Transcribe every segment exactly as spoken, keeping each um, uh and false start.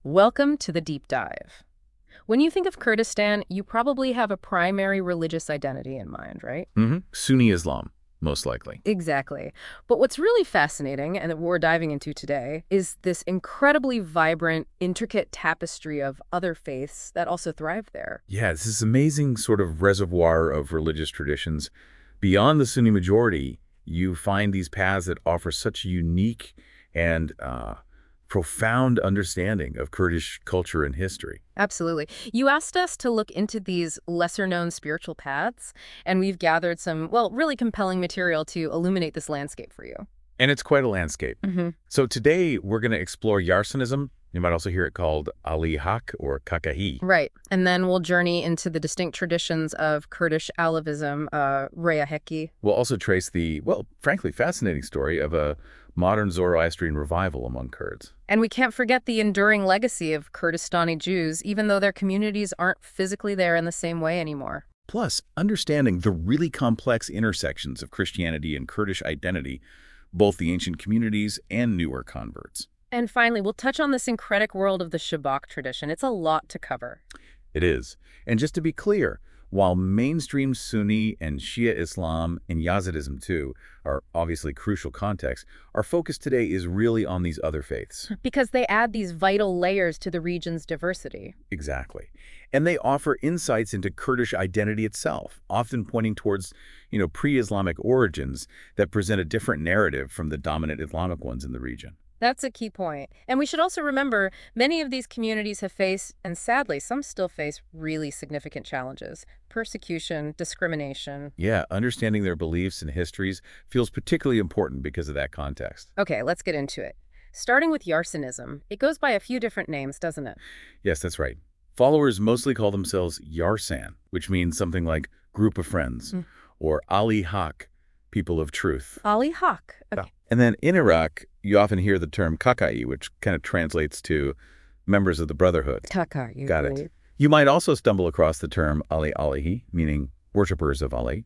Welcome to the deep dive. When you think of Kurdistan, you probably have a primary religious identity in mind, right? hmm Sunni Islam, most likely. Exactly. But what's really fascinating, and that we're diving into today, is this incredibly vibrant, intricate tapestry of other faiths that also thrive there. Yeah, it's this amazing sort of reservoir of religious traditions. Beyond the Sunni majority, you find these paths that offer such a unique and uh, profound understanding of Kurdish culture and history. Absolutely. You asked us to look into these lesser-known spiritual paths, and we've gathered some, well, really compelling material to illuminate this landscape for you. And it's quite a landscape. hmm So today, we're going to explore Yarsanism. You might also hear it called Ali Haq or Kakahi. Right. And then we'll journey into the distinct traditions of Kurdish Alevism, uh, Reya Heki. We'll also trace the, well, frankly, fascinating story of a modern Zoroastrian revival among Kurds. And we can't forget the enduring legacy of Kurdistani Jews, even though their communities aren't physically there in the same way anymore. Plus, understanding the really complex intersections of Christianity and Kurdish identity, both the ancient communities and newer converts. And finally, we'll touch on the syncretic world of the Shabak tradition. It's a lot to cover. It is. And just to be clear, while mainstream Sunni and Shia Islam and Yazidism too are obviously crucial contexts, our focus today is really on these other faiths. Because they add these vital layers to the region's diversity. Exactly. And they offer insights into Kurdish identity itself, often pointing towards, you know, pre-Islamic origins that present a different narrative from the dominant Islamic ones in the region. That's a key point. And we should also remember many of these communities have faced, and sadly, some still face really significant challenges. Persecution, discrimination. Yeah, understanding their beliefs and histories feels particularly important because of that context. Okay, let's get into it. Starting with Yarsanism, it goes by a few different names, doesn't it? Yes, that's right. Followers mostly call themselves Yarsan, which means something like group of friends, Mm. or Ali Haq, people of truth. Ali Haq. Okay. And then in Iraq, you often hear the term Kakai, which kind of translates to members of the Brotherhood. Takar, you Got it. You might also stumble across the term Ali Alihi, meaning worshippers of Ali.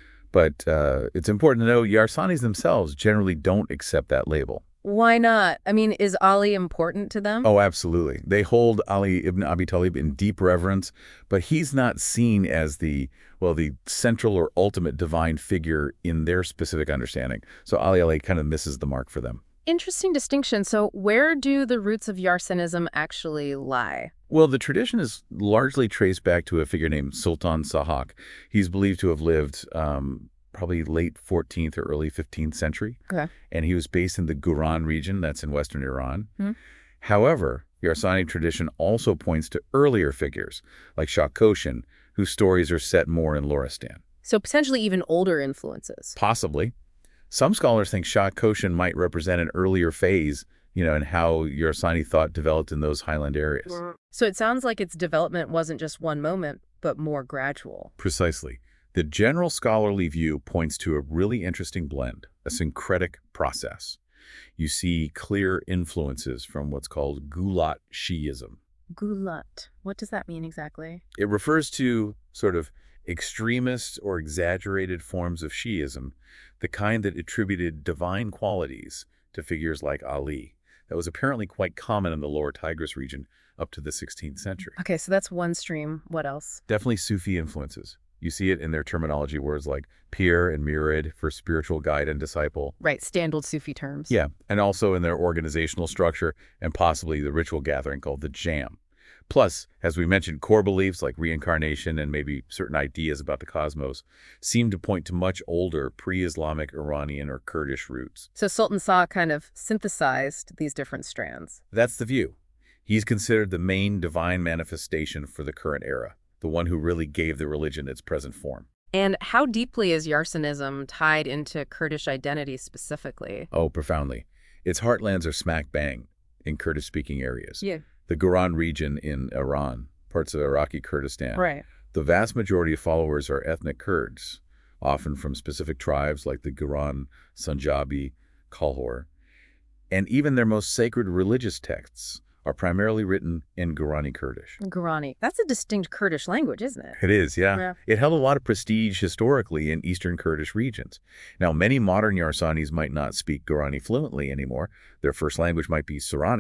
But uh, it's important to know Yarsanis themselves generally don't accept that label. Why not? I mean, is Ali important to them? Oh, absolutely. They hold Ali ibn Abi Talib in deep reverence, but he's not seen as the, well, the central or ultimate divine figure in their specific understanding. So Ali Ali kind of misses the mark for them. Interesting distinction. So where do the roots of Yarsanism actually lie? Well, the tradition is largely traced back to a figure named Sultan Sahak. He's believed to have lived um, probably late fourteenth or early fifteenth century. Okay. And he was based in the Guran region, that's in western Iran. Hmm. However, Yarsani tradition also points to earlier figures, like Shah Koshan, whose stories are set more in Loristan. So potentially even older influences. Possibly. Some scholars think Shah Koshan might represent an earlier phase, you know, in how Yarsani thought developed in those highland areas. So it sounds like its development wasn't just one moment, but more gradual. Precisely. The general scholarly view points to a really interesting blend, a syncretic process. You see clear influences from what's called Gulat Shi'ism. Gulat. What does that mean exactly? It refers to sort of extremist or exaggerated forms of Shi'ism, the kind that attributed divine qualities to figures like Ali. That was apparently quite common in the lower Tigris region up to the sixteenth century. Okay, so that's one stream. What else? Definitely Sufi influences. You see it in their terminology, words like pir and murid for spiritual guide and disciple. Right, standard Sufi terms. Yeah, and also in their organizational structure and possibly the ritual gathering called the jam. Plus, as we mentioned, core beliefs like reincarnation and maybe certain ideas about the cosmos seem to point to much older pre-Islamic Iranian or Kurdish roots. So Sultan Shah kind of synthesized these different strands. That's the view. He's considered the main divine manifestation for the current era, the one who really gave the religion its present form. And how deeply is Yarsanism tied into Kurdish identity specifically? Oh, profoundly. Its heartlands are smack bang in Kurdish-speaking areas. Yeah. The Guran region in Iran, parts of Iraqi Kurdistan. Right. The vast majority of followers are ethnic Kurds, often from specific tribes like the Guran, Sanjabi, Kalhor. And even their most sacred religious texts are primarily written in Gurani Kurdish. Gurani. That's a distinct Kurdish language, isn't it? It is, yeah. Yeah. It held a lot of prestige historically in eastern Kurdish regions. Now, many modern Yarsanis might not speak Gurani fluently anymore. Their first language might be Sorani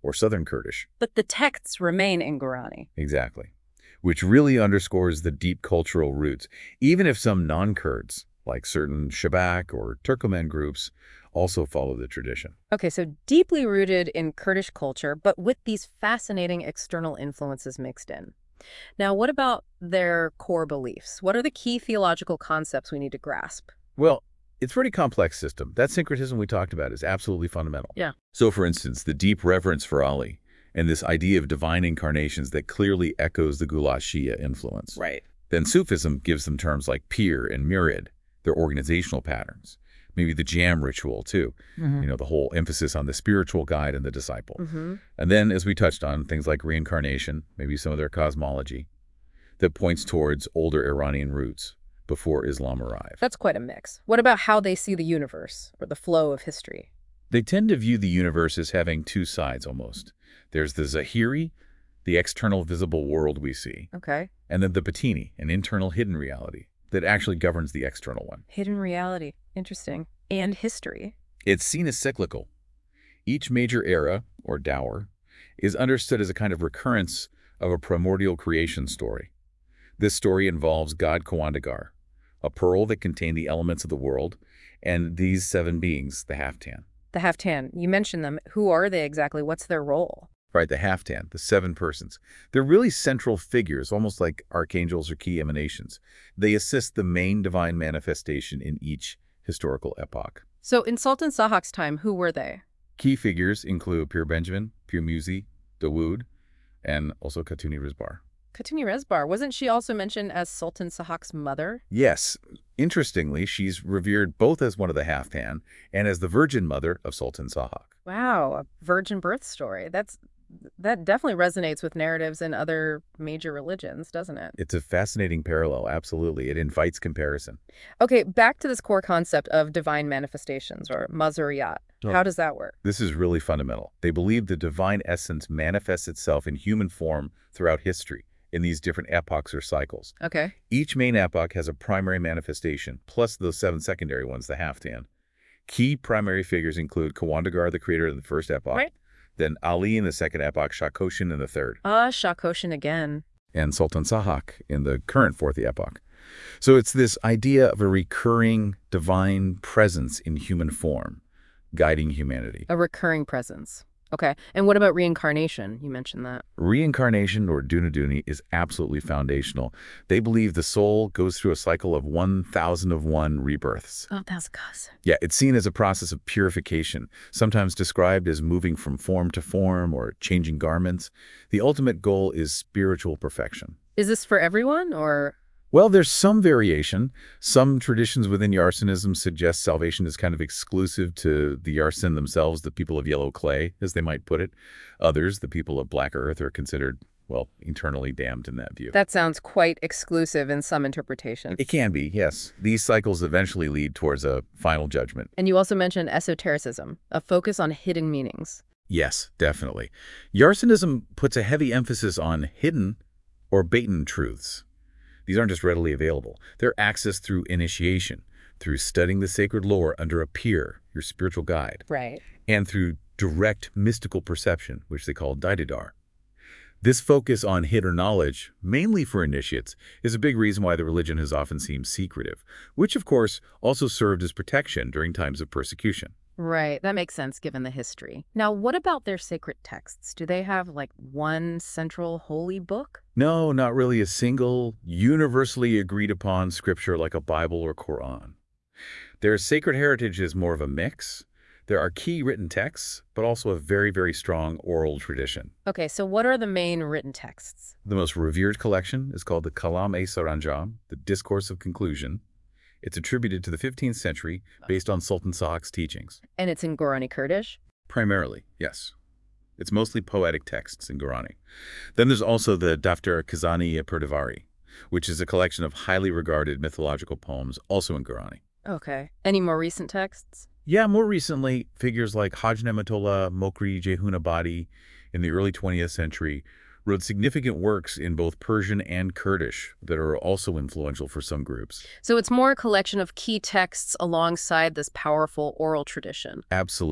or Southern Kurdish. But the texts remain in Guarani. Exactly. Which really underscores the deep cultural roots, even if some non-Kurds, like certain Shabak or Turkoman groups, also follow the tradition. Okay, so deeply rooted in Kurdish culture, but with these fascinating external influences mixed in. Now, what about their core beliefs? What are the key theological concepts we need to grasp? Well, it's a pretty complex system. That syncretism we talked about is absolutely fundamental. Yeah. So, for instance, the deep reverence for Ali and this idea of divine incarnations that clearly echoes the Gulash Shia influence. Right. Then Sufism gives them terms like pir and murid, their organizational patterns. Maybe the jam ritual, too. Mm-hmm. You know, the whole emphasis on the spiritual guide and the disciple. Mm-hmm. And then, as we touched on, things like reincarnation, maybe some of their cosmology, that points towards older Iranian roots before Islam arrived. That's quite a mix. What about how they see the universe or the flow of history? They tend to view the universe as having two sides almost. There's the Zahiri, the external visible world we see, Okay. and then the Batini, an internal hidden reality that actually governs the external one. Hidden reality. Interesting. And history. It's seen as cyclical. Each major era, or dower, is understood as a kind of recurrence of a primordial creation story. This story involves God Kawandagar, a pearl that contained the elements of the world, and these seven beings, the Haftan. The Haftan. You mentioned them. Who are they exactly? What's their role? Right, the Haftan, the seven persons. They're really central figures, almost like archangels or key emanations. They assist the main divine manifestation in each historical epoch. So in Sultan Sahak's time, who were they? Key figures include Pir Benjamin, Pir Musi, Dawood, and also Khatuni Rizbar. Khatuni Rezbar. Wasn't she also mentioned as Sultan Sahak's mother? Yes. Interestingly, she's revered both as one of the Haftan and as the virgin mother of Sultan Sahak. Wow, a virgin birth story. That's that definitely resonates with narratives in other major religions, doesn't it? It's a fascinating parallel, absolutely. It invites comparison. Okay, back to this core concept of divine manifestations or mazuriyat. Oh. How does that work? This is really fundamental. They believe the divine essence manifests itself in human form throughout history in these different epochs or cycles. Okay. Each main epoch has a primary manifestation, plus those seven secondary ones, the Haftan. Key primary figures include Kawandagar, the creator of the first epoch, Right. then Ali in the second epoch, Shakoshin in the third, Ah, Shakoshin again. and Sultan Sahak in the current fourth epoch. So it's this idea of a recurring divine presence in human form, guiding humanity. A recurring presence. Okay. And what about reincarnation? You mentioned that. Reincarnation, or Dunaduni, is absolutely foundational. They believe the soul goes through a cycle of one thousand of one rebirths. Oh, that's cuz. Yeah, it's seen as a process of purification, sometimes described as moving from form to form or changing garments. The ultimate goal is spiritual perfection. Is this for everyone or? Well, there's some variation. Some traditions within Yarsanism suggest salvation is kind of exclusive to the Yarsin themselves, the people of yellow clay, as they might put it. Others, the people of black earth, are considered, well, eternally damned in that view. That sounds quite exclusive in some interpretations. It can be, yes. These cycles eventually lead towards a final judgment. And you also mentioned esotericism, a focus on hidden meanings. Yes, definitely. Yarsanism puts a heavy emphasis on hidden or baten truths. These aren't just readily available. They're accessed through initiation, through studying the sacred lore under a peer, your spiritual guide, Right. and through direct mystical perception, which they call Daididar. This focus on hidden knowledge, mainly for initiates, is a big reason why the religion has often seemed secretive, which of course also served as protection during times of persecution. Right. That makes sense given the history. Now, what about their sacred texts? Do they have like one central holy book? No, not really a single, universally agreed upon scripture like a Bible or Quran. Their sacred heritage is more of a mix. There are key written texts, but also a very, very strong oral tradition. Okay, so what are the main written texts? The most revered collection is called the Kalam-e-Saranjam, the Discourse of Conclusion. It's attributed to the fifteenth century based on Sultan Sahak's teachings. And it's in Gorani Kurdish? Primarily, yes. It's mostly poetic texts in Gorani. Then there's also the Daftar Kazani Perdivari, which is a collection of highly regarded mythological poems, also in Gorani. Okay. Any more recent texts? Yeah, more recently, figures like Haj Nematullah Mokri Jehunabadi in the early twentieth century wrote significant works in both Persian and Kurdish that are also influential for some groups. So it's more a collection of key texts alongside this powerful oral tradition. Absolutely.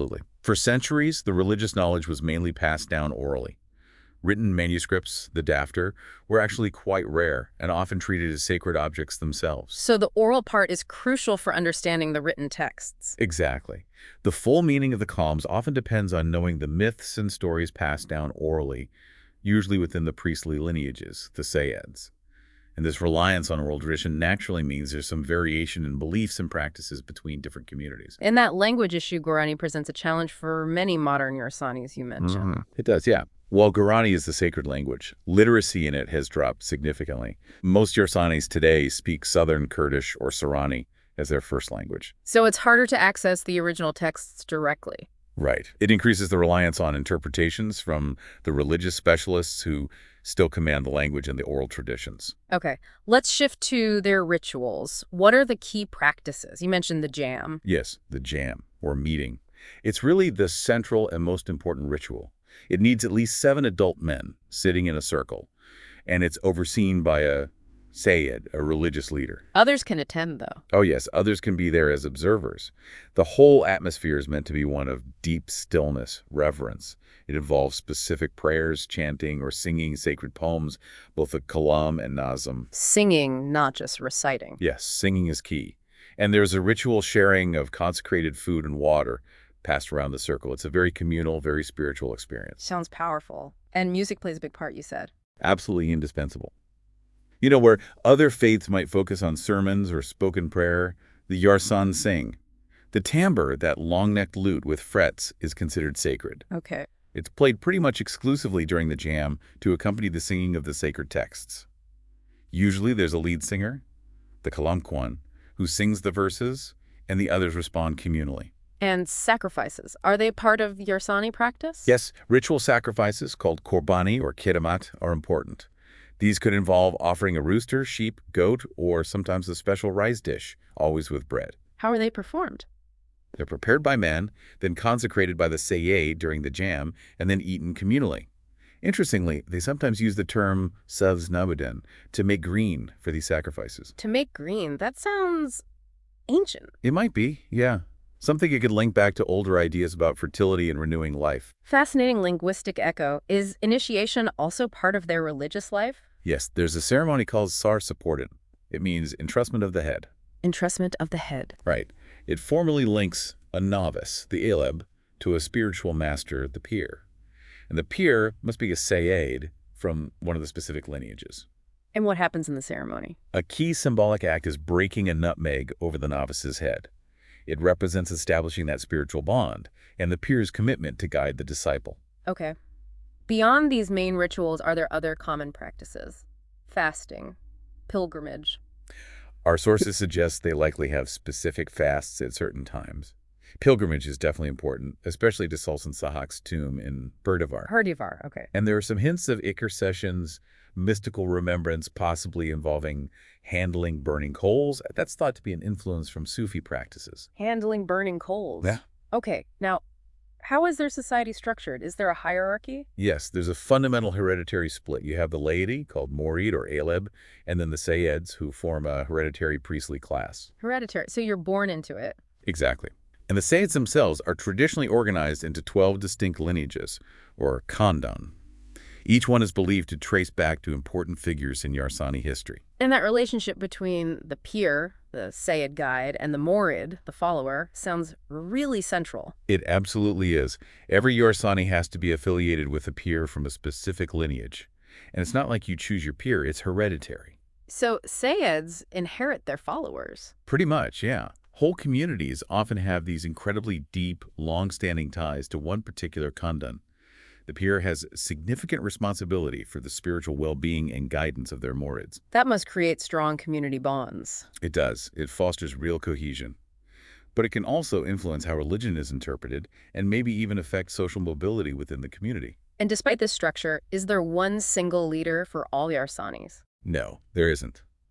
For centuries, the religious knowledge was mainly passed down orally. Written manuscripts, the daftar, were actually quite rare and often treated as sacred objects themselves. So the oral part is crucial for understanding the written texts. Exactly. The full meaning of the columns often depends on knowing the myths and stories passed down orally, usually within the priestly lineages, the Sayyids. And this reliance on oral tradition naturally means there's some variation in beliefs and practices between different communities. In that language issue, Guarani presents a challenge for many modern Yorsanis you mentioned. Mm-hmm. It does, yeah. While Guarani is the sacred language, literacy in it has dropped significantly. Most Yorsanis today speak Southern Kurdish or Sorani as their first language. So it's harder to access the original texts directly. Right. It increases the reliance on interpretations from the religious specialists who still command the language and the oral traditions. Okay, let's shift to their rituals. What are the key practices? You mentioned the jam. Yes, the jam, or meeting. It's really the central and most important ritual. It needs at least seven adult men sitting in a circle, and it's overseen by a Sayyid, a religious leader. Others can attend, though. Oh yes, others can be there as observers. The whole atmosphere is meant to be one of deep stillness, reverence. It involves specific prayers, chanting, or singing sacred poems, both the kalam and nazm. Singing, not just reciting. Yes, singing is key. And there's a ritual sharing of consecrated food and water passed around the circle. It's a very communal, very spiritual experience. Sounds powerful. And music plays a big part, you said. Absolutely indispensable. You know, where other faiths might focus on sermons or spoken prayer, the Yarsan sing. The tambour, that long-necked lute with frets, is considered sacred. Okay. It's played pretty much exclusively during the jam to accompany the singing of the sacred texts. Usually there's a lead singer, the kalamkwan, who sings the verses, and the others respond communally. And sacrifices, are they part of Yarsani practice? Yes, ritual sacrifices called korbani or kiddumat are important. These could involve offering a rooster, sheep, goat, or sometimes a special rice dish, always with bread. How are they performed? They're prepared by men, then consecrated by the sayyid during the jam, and then eaten communally. Interestingly, they sometimes use the term savz nabudan to make green for these sacrifices. To make green, that sounds ancient. It might be, yeah. Something you could link back to older ideas about fertility and renewing life. Fascinating linguistic echo. Is initiation also part of their religious life? Yes, there's a ceremony called sar supported. It means entrustment of the head. Entrustment of the head. Right. It formally links a novice, the aleb, to a spiritual master, the pir. And the pir must be a sayyid from one of the specific lineages. And what happens in the ceremony? A key symbolic act is breaking a nutmeg over the novice's head. It represents establishing that spiritual bond and the pir's commitment to guide the disciple. Okay. Beyond these main rituals, are there other common practices? Fasting, pilgrimage. Our sources suggest they likely have specific fasts at certain times. Pilgrimage is definitely important, especially to Sultan Sahak's tomb in Burdivar. Burdivar, okay. And there are some hints of Iker sessions, mystical remembrance, possibly involving handling burning coals. That's thought to be an influence from Sufi practices. Handling burning coals. Yeah. Okay, now, how is their society structured? Is there a hierarchy? Yes, there's a fundamental hereditary split. You have the laity, called Morid or Aleb, and then the Sayyids, who form a hereditary priestly class. Hereditary, so you're born into it. Exactly. And the Sayyids themselves are traditionally organized into twelve distinct lineages, or khandan. Each one is believed to trace back to important figures in Yarsani history. And that relationship between the pir, the Sayyid guide, and the Morid, the follower, sounds really central. It absolutely is. Every Yarsani has to be affiliated with a pir from a specific lineage. And it's not like you choose your pir, it's hereditary. So Sayyids inherit their followers. Pretty much, yeah. Whole communities often have these incredibly deep, long-standing ties to one particular khandan. The pir has significant responsibility for the spiritual well-being and guidance of their morids. That must create strong community bonds. It does. It fosters real cohesion. But it can also influence how religion is interpreted and maybe even affect social mobility within the community. And despite this structure, is there one single leader for all Yarsanis? No, there isn't.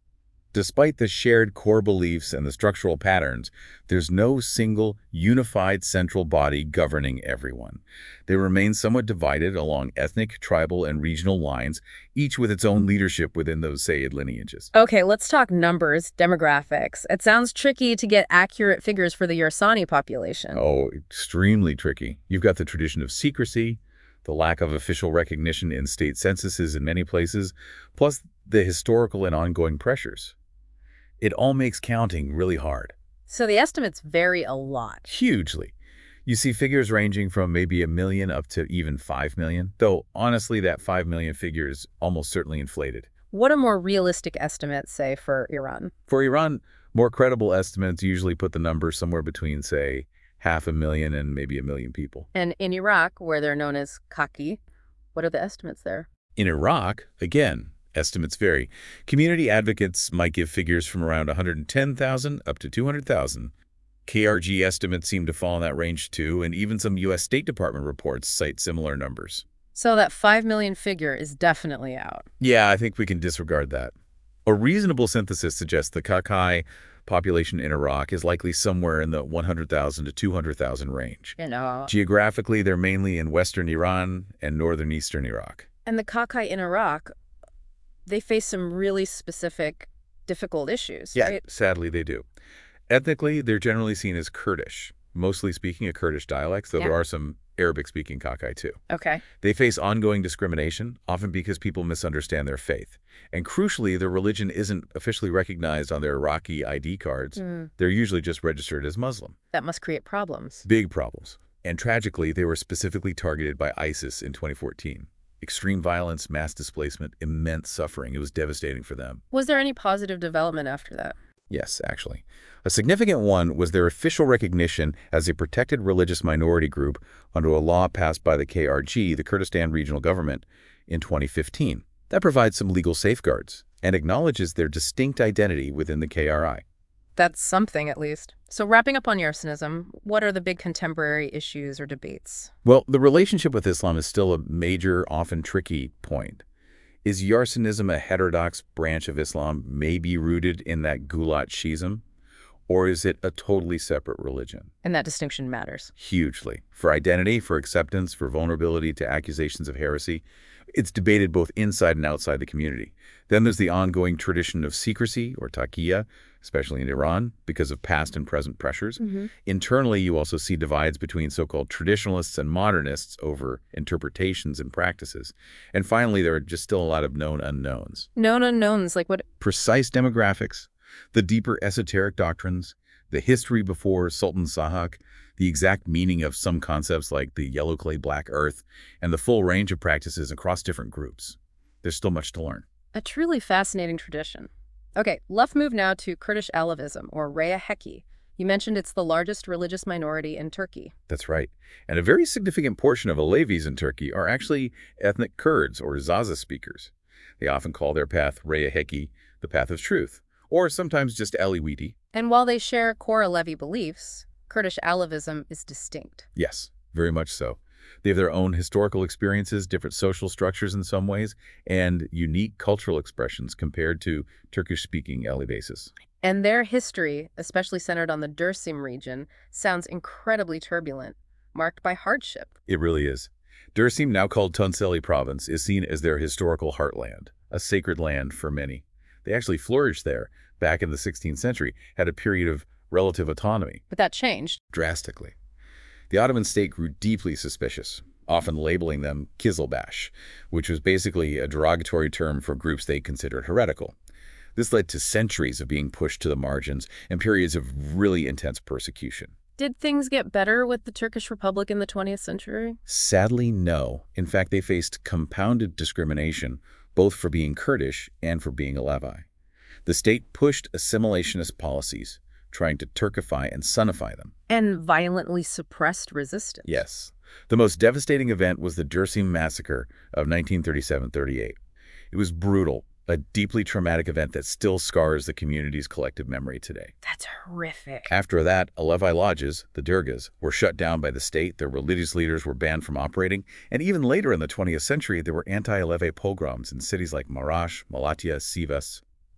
Despite the shared core beliefs and the structural patterns, there's no single, unified central body governing everyone. They remain somewhat divided along ethnic, tribal, and regional lines, each with its own leadership within those Sayyid lineages. Okay, let's talk numbers, demographics. It sounds tricky to get accurate figures for the Yorsani population. Oh, extremely tricky. You've got the tradition of secrecy, the lack of official recognition in state censuses in many places, plus the historical and ongoing pressures. It all makes counting really hard. So the estimates vary a lot. Hugely. You see figures ranging from maybe a million up to even five million, though honestly that five million figure is almost certainly inflated. What are more realistic estimates, say, for Iran? For Iran, more credible estimates usually put the number somewhere between, say, half a million and maybe a million people. And in Iraq, where they're known as Kaki, what are the estimates there? In Iraq, again, estimates vary. Community advocates might give figures from around one hundred ten thousand up to two hundred thousand. K R G estimates seem to fall in that range too, and even some U S State Department reports cite similar numbers. So that five million figure is definitely out. Yeah, I think we can disregard that. A reasonable synthesis suggests the Kakai population in Iraq is likely somewhere in the one hundred thousand to two hundred thousand range. You know. Geographically, they're mainly in western Iran and northern eastern Iraq. And the Kakai in Iraq, they face some really specific, difficult issues, Yeah, right? sadly they do. Ethnically, they're generally seen as Kurdish, mostly speaking a Kurdish dialects, though Yeah. there are some Arabic-speaking Kakai too. Okay. They face ongoing discrimination, often because people misunderstand their faith. And crucially, their religion isn't officially recognized on their Iraqi I D cards. Mm, They're usually just registered as Muslim. that must create problems. Big problems. And tragically, they were specifically targeted by ISIS in twenty fourteen. Extreme violence, mass displacement, immense suffering. It was devastating for them. Was there any positive development after that? Yes, actually. A significant one was their official recognition as a protected religious minority group under a law passed by the K R G, the Kurdistan Regional Government, in twenty fifteen. That provides some legal safeguards and acknowledges their distinct identity within the K R I. That's something, at least. So wrapping up on Yersinism, what are the big contemporary issues or debates? Well, the relationship with Islam is still a major, often tricky point. Is Yarsinism a heterodox branch of Islam, maybe rooted in that Gulat schism? Or is it a totally separate religion? And that distinction matters. Hugely. For identity, for acceptance, for vulnerability to accusations of heresy. It's debated both inside and outside the community. Then there's the ongoing tradition of secrecy, or taqiyya, especially in Iran, because of past and present pressures. Mm-hmm. Internally, you also see divides between so-called traditionalists and modernists over interpretations and practices. And finally, there are just still a lot of known unknowns. Known unknowns, like what? Precise demographics, the deeper esoteric doctrines, the history before Sultan Sahak, the exact meaning of some concepts like the yellow clay black earth, and the full range of practices across different groups. There's still much to learn. A truly fascinating tradition. Okay, let's move now to Kurdish Alevism, or Reya Heki. You mentioned it's the largest religious minority in Turkey. That's right. And a very significant portion of Alevis in Turkey are actually ethnic Kurds or Zaza speakers. They often call their path Reya Heki, the path of truth, or sometimes just Aliwiti. And while they share core Alevi beliefs, Kurdish Alevism is distinct. Yes, very much so. They have their own historical experiences, different social structures in some ways, and unique cultural expressions compared to Turkish-speaking Alevises. And their history, especially centered on the Dersim region, sounds incredibly turbulent, marked by hardship. It really is. Dersim, now called Tunceli Province, is seen as their historical heartland, a sacred land for many. They actually flourished there back in the sixteenth century, had a period of relative autonomy. But that changed. Drastically. The Ottoman state grew deeply suspicious, often labeling them Kizilbash, which was basically a derogatory term for groups they considered heretical. This led to centuries of being pushed to the margins and periods of really intense persecution. Did things get better with the Turkish Republic in the twentieth century? Sadly, no. In fact, they faced compounded discrimination, both for being Kurdish and for being Alevi. The state pushed assimilationist policies, trying to Turkify and Sunnify them. And violently suppressed resistance. Yes. The most devastating event was the Dersim Massacre of nineteen thirty-seven thirty-eight. It was brutal, a deeply traumatic event that still scars the community's collective memory today. That's horrific. After that, Alevi lodges, the Durgas, were shut down by the state, their religious leaders were banned from operating, and even later in the twentieth century, there were anti-Alevi pogroms in cities like Marash, Malatya, Sivas.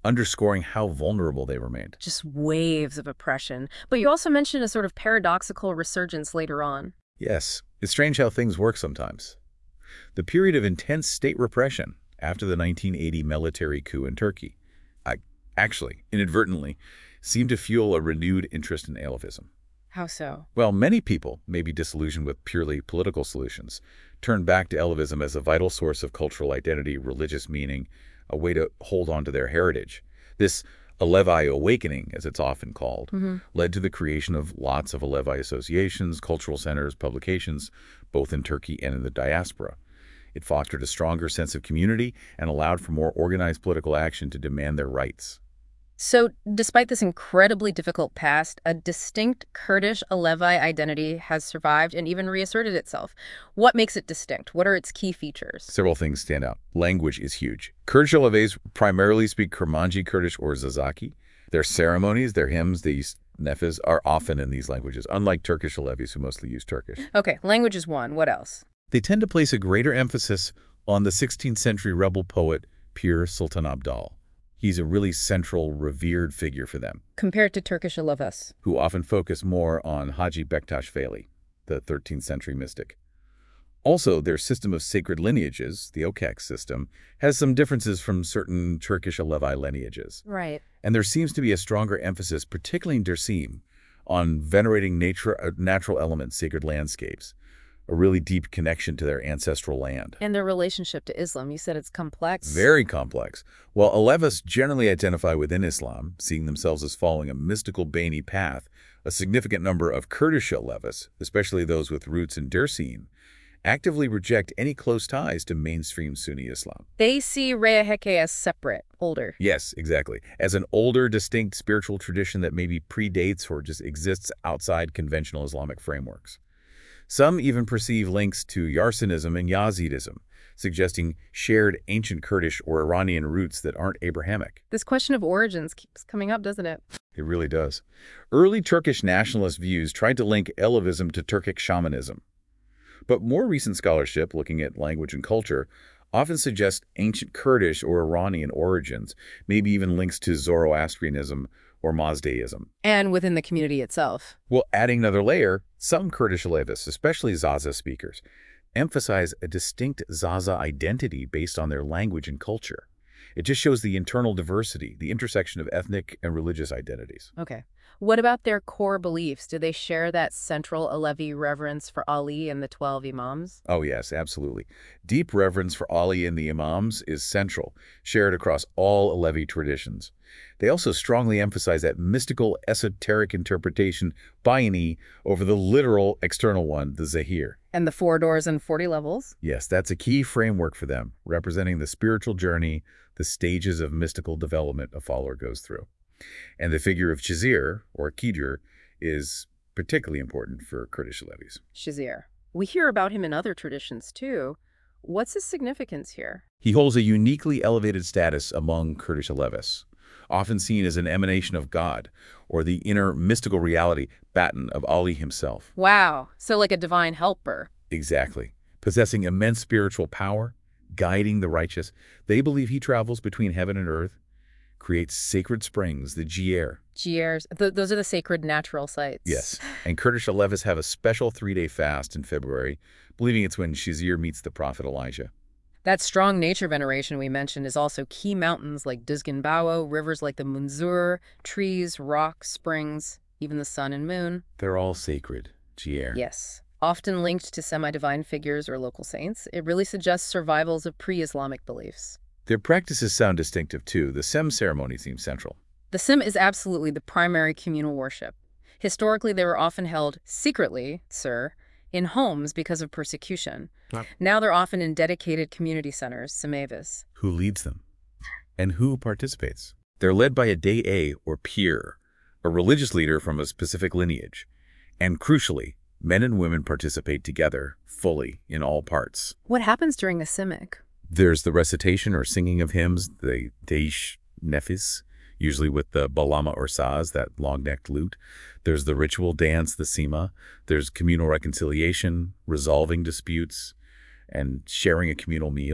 underscoring how vulnerable they remained. Just waves of oppression. But you also mentioned a sort of paradoxical resurgence later on. Yes, it's strange how things work sometimes. The period of intense state repression after the nineteen eighty military coup in Turkey, I actually, inadvertently, seemed to fuel a renewed interest in Alevism. How so? Well, many people, maybe disillusioned with purely political solutions, turned back to Alevism as a vital source of cultural identity, religious meaning, a way to hold on to their heritage. This Alevi awakening, as it's often called, Mm-hmm. led to the creation of lots of Alevi associations, cultural centers, publications, both in Turkey and in the diaspora. It fostered a stronger sense of community and allowed for more organized political action to demand their rights. So, despite this incredibly difficult past, a distinct Kurdish Alevi identity has survived and even reasserted itself. What makes it distinct? What are its key features? Several things stand out. Language is huge. Kurdish Alevis primarily speak Kurmanji Kurdish or Zazaki. Their ceremonies, their hymns, these nefes, are often in these languages, unlike Turkish Alevis who mostly use Turkish. Okay, language is one. What else? They tend to place a greater emphasis on the sixteenth century rebel poet Pir Sultan Abdal. He's a really central, revered figure for them, Compared to Turkish Alevis. who often focus more on Haji Bektaş Veli, the thirteenth century mystic. Also, their system of sacred lineages, the Okak system, has some differences from certain Turkish Alevi lineages. Right. And there seems to be a stronger emphasis, particularly in Dersim, on venerating nature, uh, natural elements, sacred landscapes, a really deep connection to their ancestral land. And their relationship to Islam. You said it's complex. Very complex. While Alevis generally identify within Islam, seeing themselves as following a mystical Bani path, a significant number of Kurdish Alevis, especially those with roots in Dersim, actively reject any close ties to mainstream Sunni Islam. They see Reya Heke as separate, older. Yes, exactly. As an older, distinct spiritual tradition that maybe predates or just exists outside conventional Islamic frameworks. Some even perceive links to Yarsanism and Yazidism, suggesting shared ancient Kurdish or Iranian roots that aren't Abrahamic. This question of origins keeps coming up, doesn't it? It really does. Early Turkish nationalist views tried to link Alevism to Turkic shamanism. But more recent scholarship, looking at language and culture, often suggests ancient Kurdish or Iranian origins, maybe even links to Zoroastrianism or Mazdaism. And within the community itself. Well, adding another layer, some Kurdish Alevis, especially Zaza speakers, emphasize a distinct Zaza identity based on their language and culture. It just shows the internal diversity, the intersection of ethnic and religious identities. Okay. What about their core beliefs? Do they share that central Alevi reverence for Ali and the twelve Imams? Oh yes, absolutely. Deep reverence for Ali and the Imams is central, shared across all Alevi traditions. They also strongly emphasize that mystical, esoteric interpretation, Bayani, over the literal external one, the Zahir. And the four doors and forty levels? Yes, that's a key framework for them, representing the spiritual journey, the stages of mystical development a follower goes through. And the figure of Chizir, or Kidir, is particularly important for Kurdish Alevis. Shazir. We hear about him in other traditions, too. What's his significance here? He holds a uniquely elevated status among Kurdish Alevis, often seen as an emanation of God, or the inner mystical reality, Batin, of Ali himself. Wow. So like a divine helper. Exactly. Possessing immense spiritual power, guiding the righteous, they believe he travels between heaven and earth, creates sacred springs, the Jiyar. Jiyars. Th those are the sacred natural sites. Yes, and Kurdish Alevis have a special three-day fast in February, believing it's when Shizir meets the prophet Elijah. That strong nature veneration we mentioned is also key mountains like Dizginbawo, rivers like the Munzur, trees, rocks, springs, even the sun and moon. They're all sacred, Jiyar. Yes. Often linked to semi-divine figures or local saints, it really suggests survivals of pre-Islamic beliefs. Their practices sound distinctive, too. The Sem ceremony seems central. The Sim is absolutely the primary communal worship. Historically, they were often held secretly, sir, in homes because of persecution. Right. Now they're often in dedicated community centers, Simavis. Who leads them? And who participates? They're led by a Dei or Pir, a religious leader from a specific lineage. And crucially, men and women participate together, fully, in all parts. What happens during a Simic? There's the recitation or singing of hymns, the Deish Nefis, usually with the balama or saz, that long-necked lute. There's the ritual dance, the sima. There's communal reconciliation, resolving disputes, and sharing a communal meal.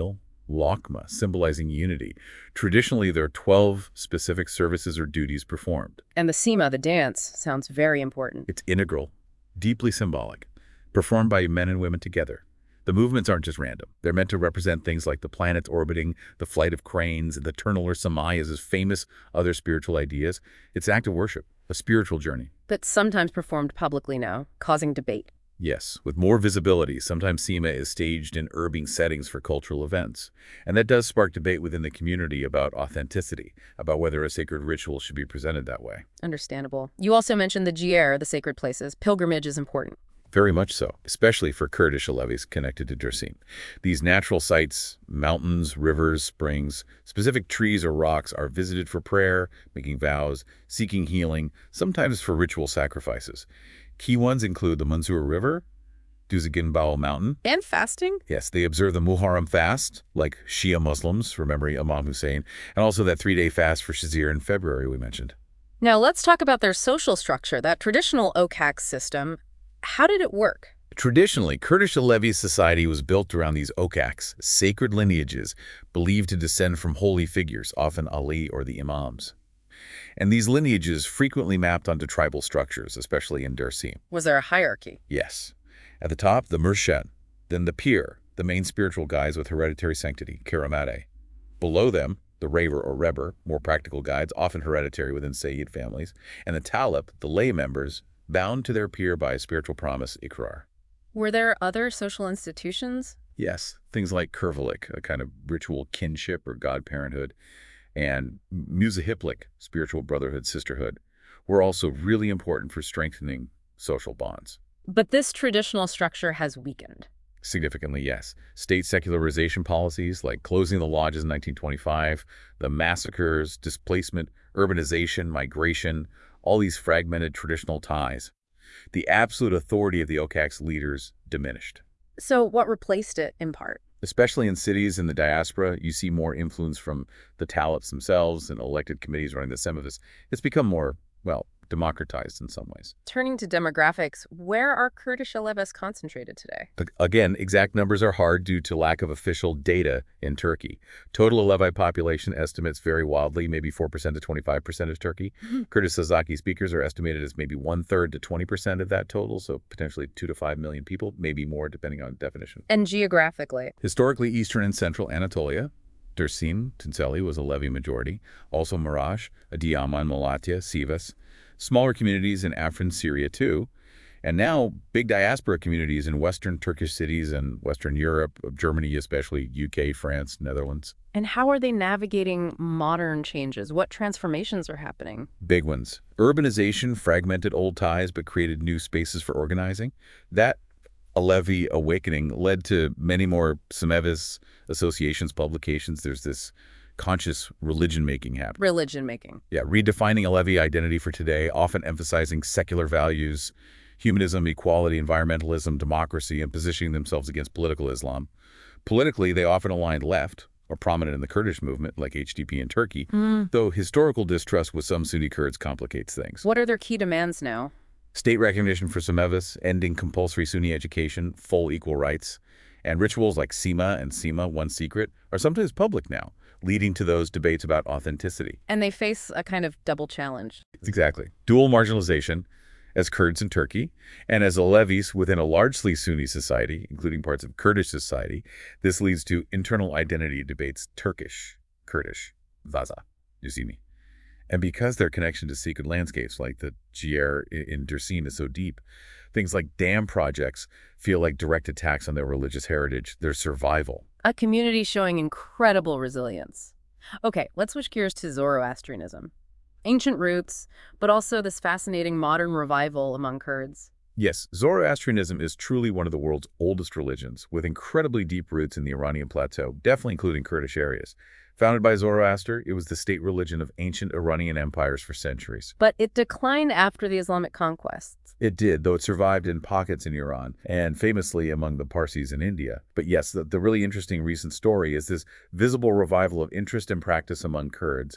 Lokma, symbolizing unity. Traditionally, there are twelve specific services or duties performed. And the Sema, the dance, sounds very important. It's integral, deeply symbolic, performed by men and women together. The movements aren't just random. They're meant to represent things like the planets orbiting, the flight of cranes, the eternal or samayas as famous other spiritual ideas. It's an act of worship, a spiritual journey. But sometimes performed publicly now, causing debate. Yes, with more visibility, sometimes Sema is staged in urban settings for cultural events. And that does spark debate within the community about authenticity, about whether a sacred ritual should be presented that way. Understandable. You also mentioned the Jier, the sacred places. Pilgrimage is important. Very much so, especially for Kurdish Alevis connected to Dersim. These natural sites, mountains, rivers, springs, specific trees or rocks are visited for prayer, making vows, seeking healing, sometimes for ritual sacrifices. Key ones include the Mansour River, Duzaginbao Mountain. And fasting? Yes, they observe the Muharram fast, like Shia Muslims, remembering Imam Hussein, and also that three-day fast for Shazir in February we mentioned. Now let's talk about their social structure, that traditional O C A Q system. How did it work? Traditionally, Kurdish Alevi society was built around these okaks, sacred lineages, believed to descend from holy figures, often Ali or the Imams. And these lineages frequently mapped onto tribal structures, especially in Dersim. Was there a hierarchy? Yes. At the top, the Murshid, then the Pir, the main spiritual guides with hereditary sanctity, Karamate. Below them, the Raver or Reber, more practical guides, often hereditary within Sayyid families, and the Talib, the lay members, bound to their peer by a spiritual promise, Ikrar. Were there other social institutions? Yes, things like Kurvalik, a kind of ritual kinship or godparenthood, and Musahiplik, spiritual brotherhood, sisterhood, were also really important for strengthening social bonds. But this traditional structure has weakened. Significantly, yes. State secularization policies like closing the lodges in nineteen twenty-five, the massacres, displacement, urbanization, migration, all these fragmented traditional ties. The absolute authority of the O C A Q's leaders diminished. So what replaced it, in part? Especially in cities in the diaspora, you see more influence from the Talibs themselves and elected committees running the Semavis. It's become more, well, democratized in some ways. Turning to demographics, where are Kurdish Alevis concentrated today? Again, exact numbers are hard due to lack of official data in Turkey. Total Alevi population estimates vary wildly, maybe four percent to twenty-five percent of Turkey. Mm-hmm. Kurdish Sazaki speakers are estimated as maybe one-third to twenty percent of that total, so potentially two to five million people, maybe more depending on definition. And geographically? Historically, eastern and central Anatolia. Dersim, Tunceli was a Levi majority. Also Marash, Adiyaman, Malatya, Sivas. Smaller communities in Afrin, Syria, too. And now big diaspora communities in Western Turkish cities and Western Europe, Germany especially, U K, France, Netherlands. And how are they navigating modern changes? What transformations are happening? Big ones. Urbanization fragmented old ties but created new spaces for organizing. That Alevi awakening led to many more Semevis associations, publications. There's this conscious religion-making happening. Religion-making. Yeah, redefining Alevi identity for today, often emphasizing secular values, humanism, equality, environmentalism, democracy, and positioning themselves against political Islam. Politically, they often aligned left, or prominent in the Kurdish movement, like H D P in Turkey, mm. though historical distrust with some Sunni Kurds complicates things. What are their key demands now? State recognition for Semevis, ending compulsory Sunni education, full equal rights, and rituals like Sema and Sema, one secret, are sometimes public now, leading to those debates about authenticity. And they face a kind of double challenge. Exactly. Dual marginalization as Kurds in Turkey and as Alevis within a largely Sunni society, including parts of Kurdish society. This leads to internal identity debates, Turkish, Kurdish, Vaza, you see me. And because their connection to sacred landscapes like the Jier in Dersim is so deep, things like dam projects feel like direct attacks on their religious heritage, their survival. A community showing incredible resilience. Okay, let's switch gears to Zoroastrianism. Ancient roots, but also this fascinating modern revival among Kurds. Yes, Zoroastrianism is truly one of the world's oldest religions, with incredibly deep roots in the Iranian plateau, definitely including Kurdish areas. Founded by Zoroaster, it was the state religion of ancient Iranian empires for centuries. But it declined after the Islamic conquests. It did, though it survived in pockets in Iran, and famously among the Parsis in India. But yes, the, the really interesting recent story is this visible revival of interest and practice among Kurds.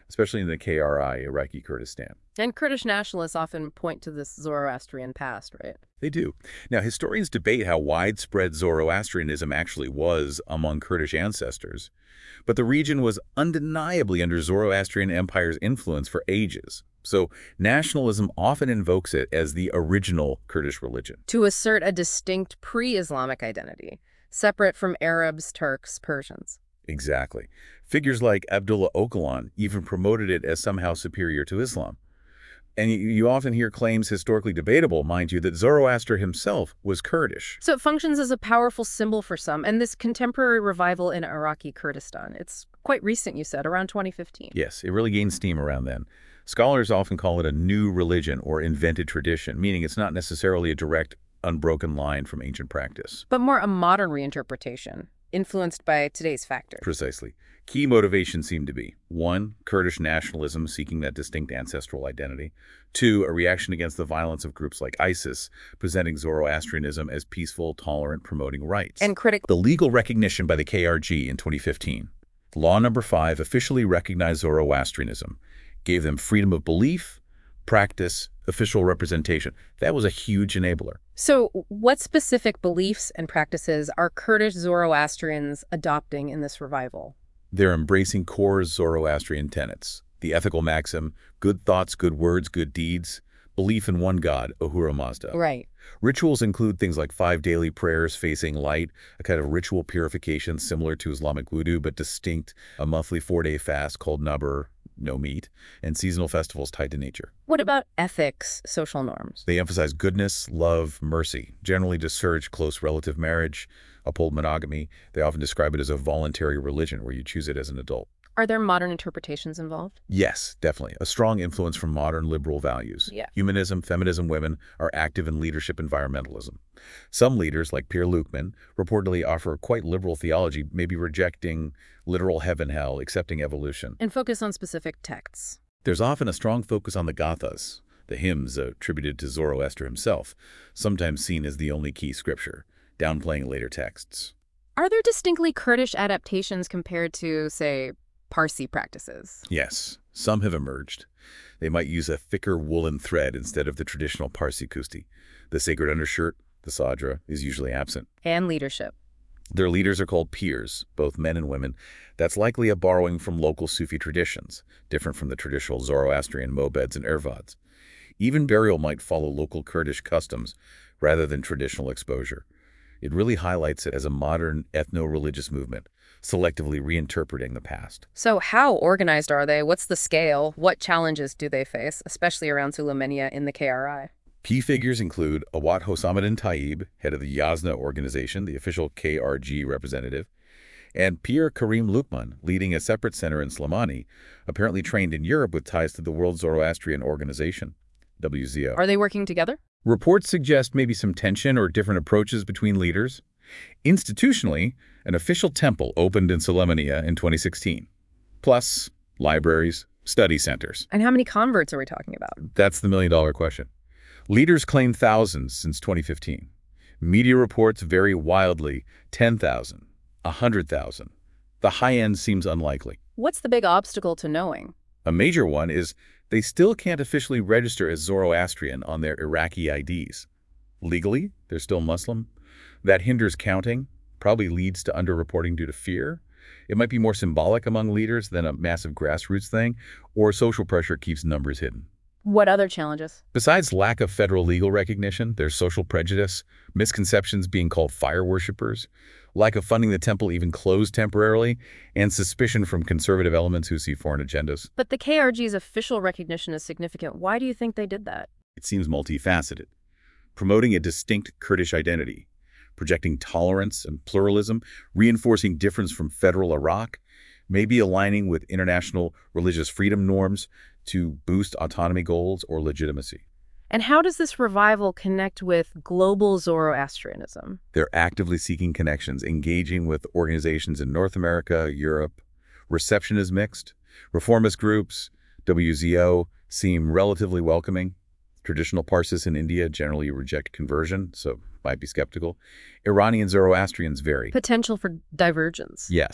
especially in the K R I, Iraqi Kurdistan. And Kurdish nationalists often point to this Zoroastrian past, right? They do. Now, historians debate how widespread Zoroastrianism actually was among Kurdish ancestors, but the region was undeniably under Zoroastrian Empire's influence for ages. So nationalism often invokes it as the original Kurdish religion. To assert a distinct pre-Islamic identity, separate from Arabs, Turks, Persians. Exactly. Figures like Abdullah Öcalan even promoted it as somehow superior to Islam. And you often hear claims, historically debatable, mind you, that Zoroaster himself was Kurdish. So it functions as a powerful symbol for some, and this contemporary revival in Iraqi Kurdistan, it's quite recent, you said, around twenty fifteen. Yes, it really gained steam around then. Scholars often call it a new religion or invented tradition, meaning it's not necessarily a direct, unbroken line from ancient practice. But more a modern reinterpretation, influenced by today's factors. Precisely. Key motivations seem to be, one, Kurdish nationalism seeking that distinct ancestral identity. Two, a reaction against the violence of groups like ISIS, presenting Zoroastrianism as peaceful, tolerant, promoting rights. And critic The legal recognition by the K R G in twenty fifteen. Law number five officially recognized Zoroastrianism, gave them freedom of belief, practice, official representation. That was a huge enabler. So what specific beliefs and practices are Kurdish Zoroastrians adopting in this revival? They're embracing core Zoroastrian tenets, the ethical maxim, good thoughts, good words, good deeds, belief in one God, Ahura Mazda. Right. Rituals include things like five daily prayers facing light, a kind of ritual purification similar to Islamic wudu, but distinct, a monthly four-day fast called Nabr, no meat, and seasonal festivals tied to nature. What about ethics, social norms? They emphasize goodness, love, mercy, generally discourage close relative marriage, uphold monogamy. They often describe it as a voluntary religion where you choose it as an adult. Are there modern interpretations involved? Yes, definitely. A strong influence from modern liberal values. Yeah. Humanism, feminism, women are active in leadership environmentalism. Some leaders, like Pierre Luckmann, reportedly offer quite liberal theology, maybe rejecting literal heaven-hell, accepting evolution. And focus on specific texts. There's often a strong focus on the Gathas, the hymns attributed to Zoroaster himself, sometimes seen as the only key scripture, downplaying later texts. Are there distinctly Kurdish adaptations compared to, say, Parsi practices? Yes, some have emerged. They might use a thicker woolen thread instead of the traditional Parsi kusti. The sacred undershirt, the sadra, is usually absent. And leadership. Their leaders are called pirs, both men and women. That's likely a borrowing from local Sufi traditions, different from the traditional Zoroastrian mobeds and ervads. Even burial might follow local Kurdish customs rather than traditional exposure. It really highlights it as a modern ethno-religious movement, selectively reinterpreting the past. So how organized are they? What's the scale? What challenges do they face, especially around Sulaymaniyah in the K R I? Key figures include Awad Hossamuddin Tayyib, head of the Yasna organization, the official K R G representative, and Pierre Karim Luckmann, leading a separate center in Slimani, apparently trained in Europe with ties to the World Zoroastrian Organization, W Z O. Are they working together? Reports suggest maybe some tension or different approaches between leaders. Institutionally, an official temple opened in Sulaymaniyah in twenty sixteen, plus libraries, study centers. And how many converts are we talking about? That's the million-dollar question. Leaders claim thousands since twenty fifteen. Media reports vary wildly, ten thousand, one hundred thousand. The high end seems unlikely. What's the big obstacle to knowing? A major one is they still can't officially register as Zoroastrian on their Iraqi I Ds. Legally, they're still Muslim. That hinders counting, probably leads to underreporting due to fear. It might be more symbolic among leaders than a massive grassroots thing, or social pressure keeps numbers hidden. What other challenges? Besides lack of federal legal recognition, there's social prejudice, misconceptions being called fire worshippers, lack of funding the temple even closed temporarily, and suspicion from conservative elements who see foreign agendas. But the K R G's official recognition is significant. Why do you think they did that? It seems multifaceted. Promoting a distinct Kurdish identity, projecting tolerance and pluralism, reinforcing difference from federal Iraq, maybe aligning with international religious freedom norms to boost autonomy goals or legitimacy. And how does this revival connect with global Zoroastrianism? They're actively seeking connections, engaging with organizations in North America, Europe. Reception is mixed. Reformist groups, W Z O, seem relatively welcoming. Traditional Parsis in India generally reject conversion, so might be skeptical. Iranian Zoroastrians vary. Potential for divergence. Yes.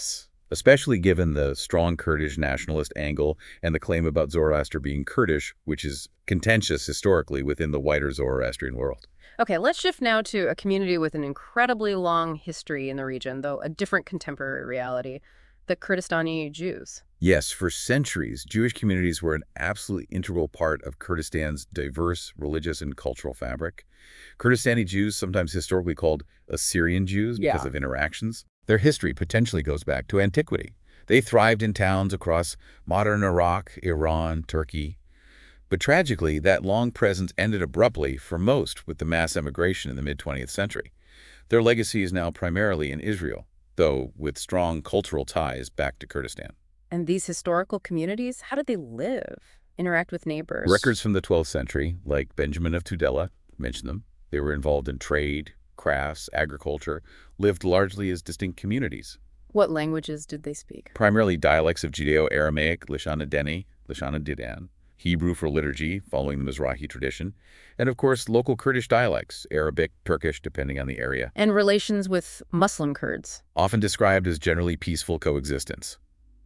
especially given the strong Kurdish nationalist angle and the claim about Zoroaster being Kurdish, which is contentious historically within the wider Zoroastrian world. Okay, let's shift now to a community with an incredibly long history in the region, though a different contemporary reality, the Kurdistani Jews. Yes, for centuries, Jewish communities were an absolutely integral part of Kurdistan's diverse religious and cultural fabric. Kurdistani Jews, sometimes historically called Assyrian Jews because Yeah. of interactions, their history potentially goes back to antiquity. They thrived in towns across modern Iraq, Iran, Turkey. But tragically, that long presence ended abruptly for most with the mass emigration in the mid twentieth century. Their legacy is now primarily in Israel, though with strong cultural ties back to Kurdistan. And these historical communities, how did they live? Interact with neighbors? Records from the twelfth century, like Benjamin of Tudela, mention them. They were involved in trade, crafts, agriculture, lived largely as distinct communities. What languages did they speak? Primarily dialects of Judeo-Aramaic, Lishana Deni, Lishana Didan, Hebrew for liturgy, following the Mizrahi tradition, and of course local Kurdish dialects, Arabic, Turkish, depending on the area, And relations with Muslim Kurds? often described as generally peaceful coexistence.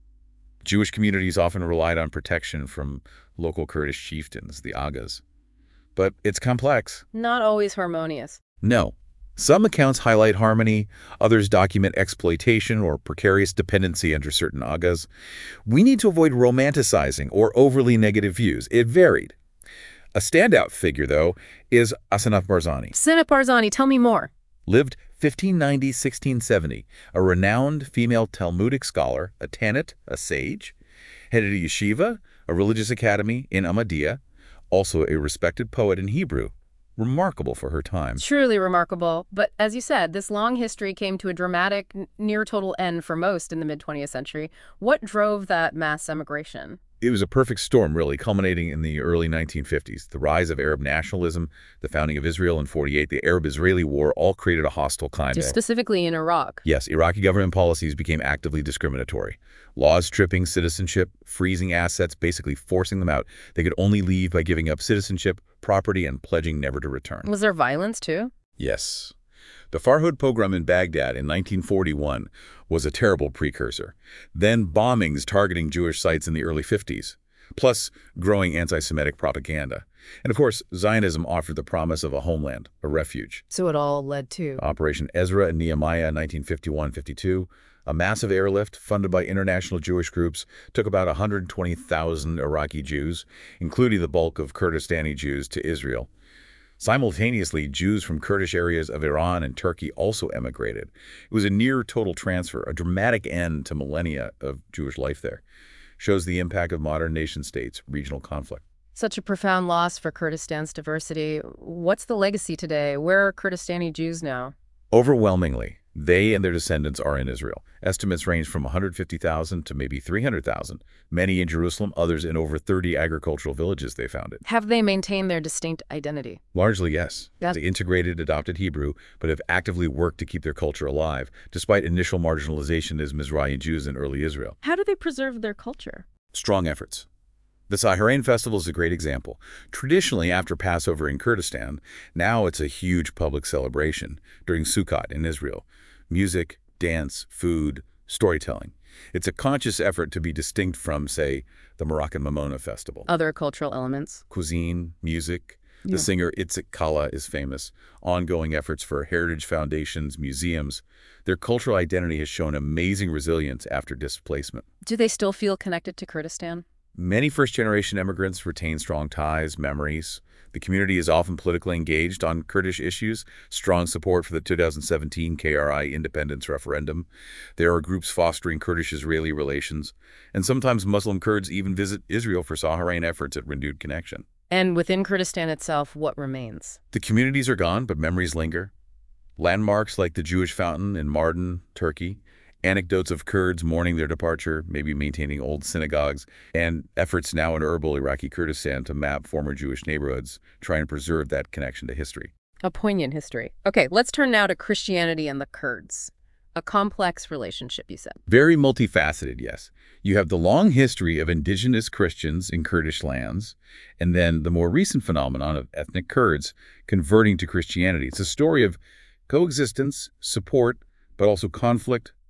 Jewish communities often relied on protection from local Kurdish chieftains, the Agas. But it's complex. Not always harmonious. No. Some accounts highlight harmony, others document exploitation or precarious dependency under certain Agas. We need to avoid romanticizing or overly negative views. It varied. A standout figure, though, is Asenath Barzani. Senat Barzani, tell me more. Lived fifteen ninety to sixteen seventy, a renowned female Talmudic scholar, a Tanit, a sage, headed a yeshiva, a religious academy in Ahmadiyya, also a respected poet in Hebrew, remarkable for her time. Truly remarkable. But as you said, this long history came to a dramatic, n- near-total end for most in the mid twentieth century. What drove that mass emigration? It was a perfect storm, really, culminating in the early nineteen fifties. The rise of Arab nationalism, the founding of Israel in forty-eight, the Arab-Israeli War all created a hostile climate. Just specifically in Iraq. Yes, Iraqi government policies became actively discriminatory. Laws stripping citizenship, freezing assets, basically forcing them out. They could only leave by giving up citizenship, property, and pledging never to return. Was there violence, too? Yes. The Farhud pogrom in Baghdad in nineteen forty-one was a terrible precursor. Then bombings targeting Jewish sites in the early fifties, plus growing anti-Semitic propaganda. And of course, Zionism offered the promise of a homeland, a refuge. So it all led to... Operation Ezra and Nehemiah, nineteen fifty-one fifty-two, a massive airlift funded by international Jewish groups, took about one hundred twenty thousand Iraqi Jews, including the bulk of Kurdistani Jews, to Israel. Simultaneously, Jews from Kurdish areas of Iran and Turkey also emigrated. It was a near-total transfer, a dramatic end to millennia of Jewish life there. Shows the impact of modern nation-states, regional conflict. Such a profound loss for Kurdistan's diversity. What's the legacy today? Where are Kurdistani Jews now? Overwhelmingly, they and their descendants are in Israel. Estimates range from one hundred fifty thousand to maybe three hundred thousand. Many in Jerusalem, others in over thirty agricultural villages they founded. Have they maintained their distinct identity? Largely, yes. Yeah. They integrated, adopted Hebrew, but have actively worked to keep their culture alive, despite initial marginalization as Mizrahi Jews in early Israel. How do they preserve their culture? Strong efforts. The Saharain Festival is a great example. Traditionally, after Passover in Kurdistan, now it's a huge public celebration during Sukkot in Israel. Music, dance, food, storytelling. It's a conscious effort to be distinct from, say, the Moroccan Mamona Festival. Other cultural elements? Cuisine, music. The Yeah. singer Itzik Kala is famous. Ongoing efforts for heritage foundations, museums. Their cultural identity has shown amazing resilience after displacement. Do they still feel connected to Kurdistan? Many first-generation immigrants retain strong ties, memories. The community is often politically engaged on Kurdish issues, strong support for the two thousand seventeen K R I independence referendum. There are groups fostering Kurdish-Israeli relations, and sometimes Muslim Kurds even visit Israel for Saharain efforts at renewed connection. And within Kurdistan itself, what remains? The communities are gone, but memories linger. Landmarks like the Jewish fountain in Mardin, Turkey, anecdotes of Kurds mourning their departure, maybe maintaining old synagogues, and efforts now in Erbil, Iraqi Kurdistan to map former Jewish neighborhoods, trying to preserve that connection to history. A poignant history. Okay, let's turn now to Christianity and the Kurds. A complex relationship, you said. Very multifaceted, yes. You have the long history of indigenous Christians in Kurdish lands, and then the more recent phenomenon of ethnic Kurds converting to Christianity. It's a story of coexistence, support, but also conflict,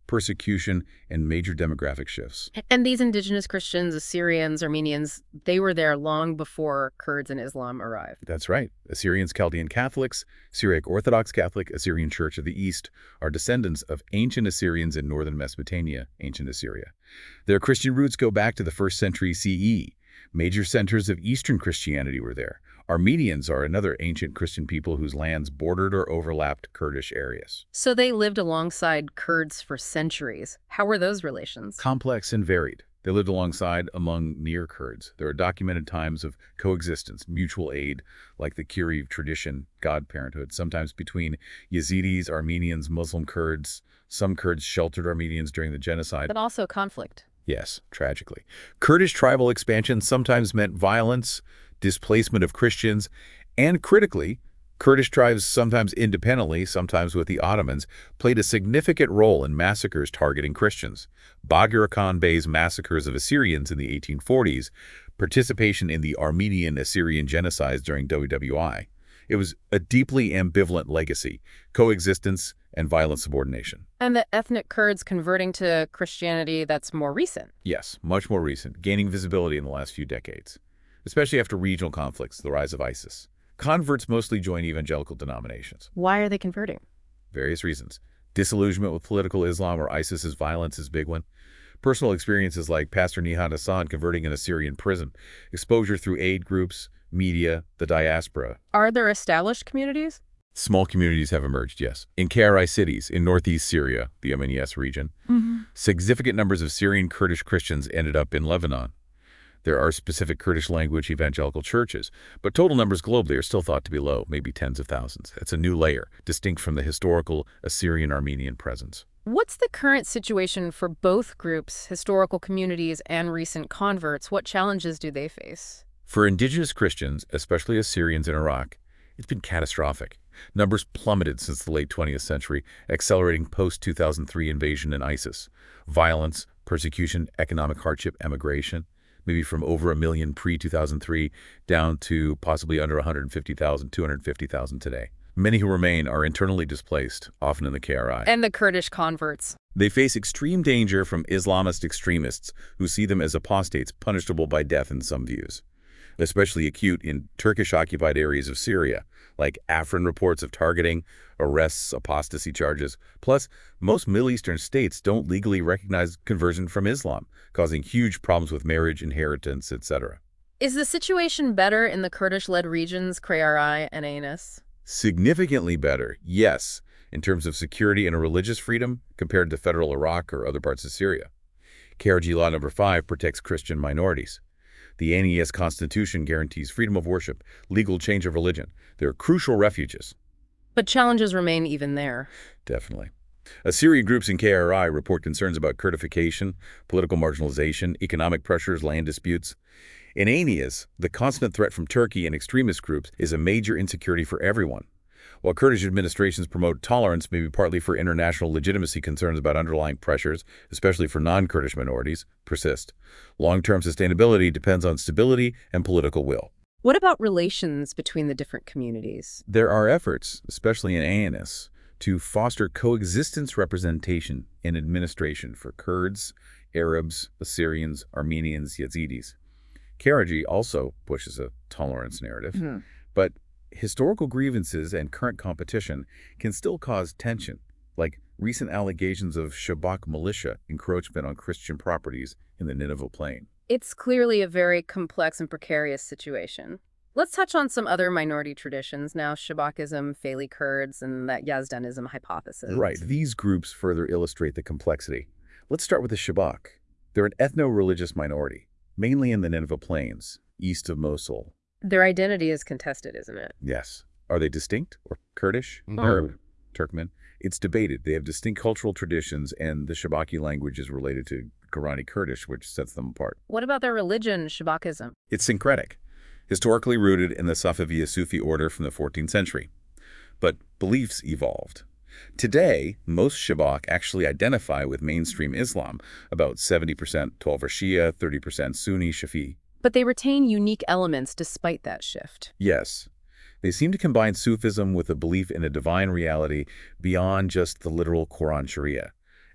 persecution, and major demographic shifts. And these indigenous Christians, Assyrians, Armenians, they were there long before Kurds and Islam arrived. That's right. Assyrians, Chaldean Catholics, Syriac Orthodox Catholic, Assyrian Church of the East are descendants of ancient Assyrians in northern Mesopotamia, ancient Assyria. Their Christian roots go back to the first century C E. Major centers of Eastern Christianity were there. Armenians are another ancient Christian people whose lands bordered or overlapped Kurdish areas. So they lived alongside Kurds for centuries. How were those relations? Complex and varied. They lived alongside among near Kurds. There are documented times of coexistence, mutual aid, like the Kiriv tradition, God-parenthood, sometimes between Yazidis, Armenians, Muslim Kurds. Some Kurds sheltered Armenians during the genocide. But also conflict. Yes, tragically. Kurdish tribal expansion sometimes meant violence, displacement of Christians, and critically, Kurdish tribes, sometimes independently, sometimes with the Ottomans, played a significant role in massacres targeting Christians. Bagir Khan Bey's massacres of Assyrians in the eighteen forties, participation in the Armenian-Assyrian genocides during W W I. It was a deeply ambivalent legacy, coexistence, and violent subordination. And the ethnic Kurds converting to Christianity, that's more recent. Yes, much more recent, gaining visibility in the last few decades, especially after regional conflicts, the rise of ISIS. Converts mostly join evangelical denominations. Why are they converting? Various reasons. Disillusionment with political Islam or ISIS's violence is a big one. Personal experiences like Pastor Nihat Hassan converting in a Syrian prison. Exposure through aid groups, media, the diaspora. Are there established communities? Small communities have emerged, yes. In K R I cities, in northeast Syria, the M N E S region, Mm-hmm. significant numbers of Syrian Kurdish Christians ended up in Lebanon. There are specific Kurdish language evangelical churches, but total numbers globally are still thought to be low, maybe tens of thousands. It's a new layer, distinct from the historical Assyrian-Armenian presence. What's the current situation for both groups, historical communities and recent converts? What challenges do they face? For indigenous Christians, especially Assyrians in Iraq, it's been catastrophic. Numbers plummeted since the late twentieth century, accelerating post two thousand three invasion and ISIS. Violence, persecution, economic hardship, emigration, maybe from over a million pre two thousand three down to possibly under one hundred fifty thousand, two hundred fifty thousand today. Many who remain are internally displaced, often in the K R I. And the Kurdish converts. They face extreme danger from Islamist extremists who see them as apostates punishable by death in some views. Especially acute in Turkish-occupied areas of Syria, like Afrin reports of targeting, arrests, apostasy charges. Plus, most Middle Eastern states don't legally recognize conversion from Islam, causing huge problems with marriage, inheritance, et cetera. Is the situation better in the Kurdish-led regions, K R I and A N S? Significantly better, yes, in terms of security and religious freedom compared to federal Iraq or other parts of Syria. K R G Law Number five protects Christian minorities. The A N E S Constitution guarantees freedom of worship, legal change of religion. They're crucial refuges. But challenges remain even there. Definitely. Assyrian groups in K R I report concerns about Kurdification, political marginalization, economic pressures, land disputes. In A N E S, the constant threat from Turkey and extremist groups is a major insecurity for everyone. While Kurdish administrations promote tolerance, maybe partly for international legitimacy, concerns about underlying pressures, especially for non-Kurdish minorities, persist. Long-term sustainability depends on stability and political will. What about relations between the different communities? There are efforts, especially in A N S, to foster coexistence representation in administration for Kurds, Arabs, Assyrians, Armenians, Yazidis. K R G also pushes a tolerance narrative, Mm-hmm. but historical grievances and current competition can still cause tension, like recent allegations of Shabak militia encroachment on Christian properties in the Nineveh Plain. It's clearly a very complex and precarious situation. Let's touch on some other minority traditions now, Shabakism, Faili Kurds, and that Yazdanism hypothesis. Right. These groups further illustrate the complexity. Let's start with the Shabak. They're an ethno-religious minority, mainly in the Nineveh Plains, east of Mosul. Their identity is contested, isn't it? Yes. Are they distinct or Kurdish, Mhm. Arab, Turkmen? It's debated. They have distinct cultural traditions, and the Shabaki language is related to Qurani Kurdish, which sets them apart. What about their religion, Shabakism? It's syncretic, historically rooted in the Safaviya Sufi order from the fourteenth century. But beliefs evolved. Today, most Shabak actually identify with mainstream Islam, about seventy percent twelve are Shia, thirty percent Sunni, Shafi. But they retain unique elements despite that shift. Yes. They seem to combine Sufism with a belief in a divine reality beyond just the literal Quran Sharia,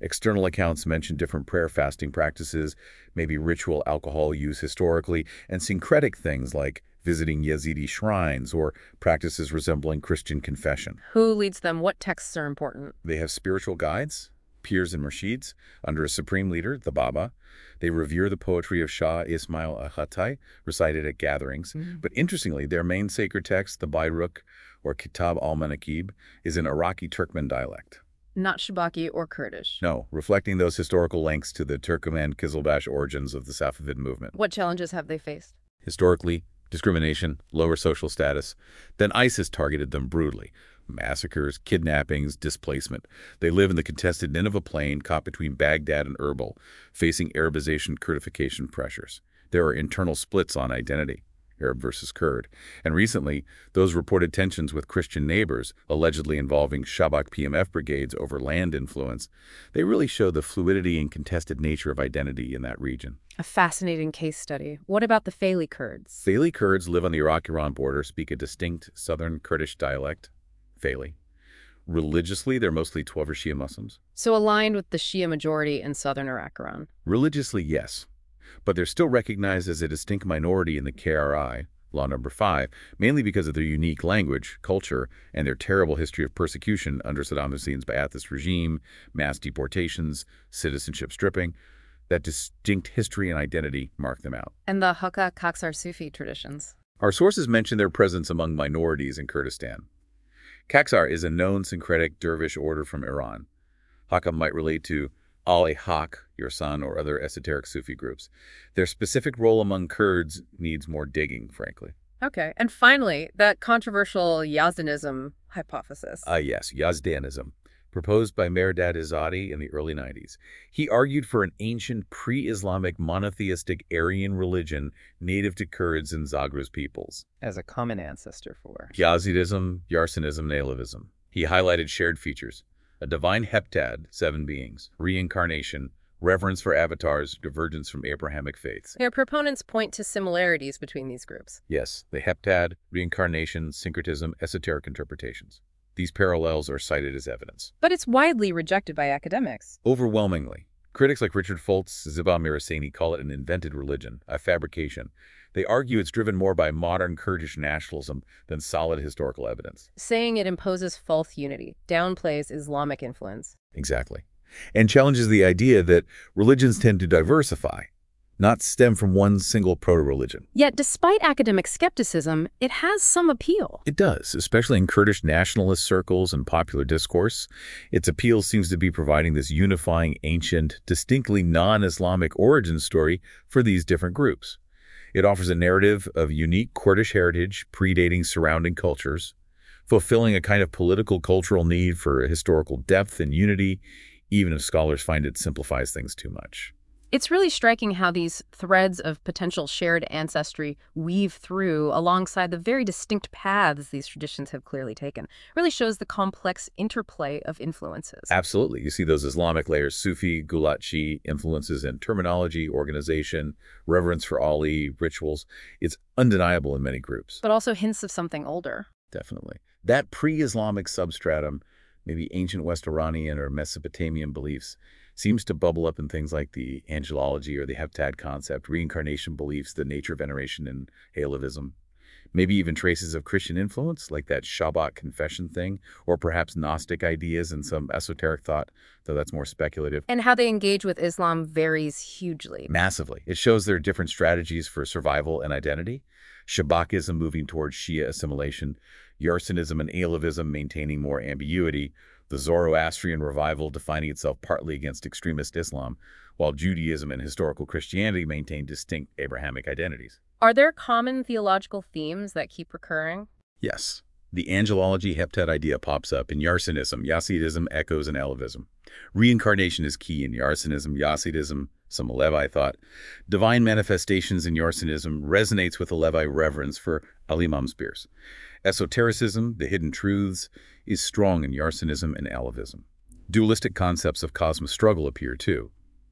External accounts mention different prayer fasting practices, maybe ritual alcohol use historically, and syncretic things like visiting Yazidi shrines or practices resembling Christian confession. Who leads them? What texts are important? They have spiritual guides, pirs and murshids, under a supreme leader, the Baba. They revere the poetry of Shah Ismail Al-Hatay, recited at gatherings. Mm. But interestingly, their main sacred text, the Bayruk, or Kitab al-Manaqib, is in Iraqi Turkmen dialect. Not Shabaki or Kurdish. No, reflecting those historical links to the Turkoman Kizilbash origins of the Safavid movement. What challenges have they faced? Historically, discrimination, lower social status. Then ISIS targeted them brutally. Massacres, kidnappings, displacement. They live in the contested Nineveh plain caught between Baghdad and Erbil, facing Arabization Kurdification pressures. There are internal splits on identity, Arab versus Kurd. And recently, those reported tensions with Christian neighbors, allegedly involving Shabak P M F brigades over land influence, they really show the fluidity and contested nature of identity in that region. A fascinating case study. What about the Faili Kurds? Faili Kurds live on the Iraq-Iran border, speak a distinct southern Kurdish dialect, Faili. Religiously, they're mostly Twelver Shia Muslims. So aligned with the Shia majority in southern Iraq-Iran. Religiously, yes. But they're still recognized as a distinct minority in the K R I, Law Number five, mainly because of their unique language, culture, and their terrible history of persecution under Saddam Hussein's Ba'athist regime, mass deportations, citizenship stripping. That distinct history and identity mark them out. And the Hakka Kaksar Sufi traditions. Our sources mention their presence among minorities in Kurdistan. Kaksar is a known syncretic dervish order from Iran. Hakka might relate to Al-Haq, your son, or other esoteric Sufi groups. Their specific role among Kurds needs more digging, frankly. Okay. And finally, that controversial Yazdanism hypothesis. Ah, yes, Yazdanism, proposed by Mehrdad Izadi in the early nineties. He argued for an ancient pre-Islamic monotheistic Aryan religion native to Kurds and Zagros peoples. As a common ancestor for. Yazidism, Yarsanism, and Alevism. He highlighted shared features: a divine heptad, seven beings, reincarnation, reverence for avatars, divergence from Abrahamic faiths. Their proponents point to similarities between these groups. Yes, the heptad, reincarnation, syncretism, esoteric interpretations. These parallels are cited as evidence. But it's widely rejected by academics. Overwhelmingly. Critics like Richard Foltz, Ziba Mirasani call it an invented religion, a fabrication. They argue it's driven more by modern Kurdish nationalism than solid historical evidence. Saying it imposes false unity, downplays Islamic influence. Exactly. And challenges the idea that religions tend to diversify, not stem from one single proto-religion. Yet, despite academic skepticism, it has some appeal. It does, especially in Kurdish nationalist circles and popular discourse. Its appeal seems to be providing this unifying, ancient, distinctly non-Islamic origin story for these different groups. It offers a narrative of unique Kurdish heritage predating surrounding cultures, fulfilling a kind of political cultural need for historical depth and unity, even if scholars find it simplifies things too much. It's really striking how these threads of potential shared ancestry weave through alongside the very distinct paths these traditions have clearly taken. It really shows the complex interplay of influences. Absolutely. You see those Islamic layers, Sufi, Gulatchi influences in terminology, organization, reverence for Ali, rituals. It's undeniable in many groups. But also hints of something older. Definitely. That pre-Islamic substratum, maybe ancient West Iranian or Mesopotamian beliefs, seems to bubble up in things like the angelology or the heptad concept, reincarnation beliefs, the nature of veneration and Alevism. Maybe even traces of Christian influence, like that Shabbat confession thing, or perhaps Gnostic ideas and some esoteric thought, though that's more speculative. And how they engage with Islam varies hugely. Massively. It shows there are different strategies for survival and identity. Shabakism moving towards Shia assimilation, Yarsanism and Alevism maintaining more ambiguity, the Zoroastrian revival defining itself partly against extremist Islam, while Judaism and historical Christianity maintain distinct Abrahamic identities. Are there common theological themes that keep recurring? Yes. The angelology heptad idea pops up in Yarsanism, Yasidism echoes in Alevism. Reincarnation is key in Yarsanism, Yasidism, some Alevi thought. Divine manifestations in Yarsanism resonates with Alevi reverence for Al-Imam Spears. Esotericism, the hidden truths, is strong in Yarsanism and Alevism. Dualistic concepts of cosmos struggle appear too.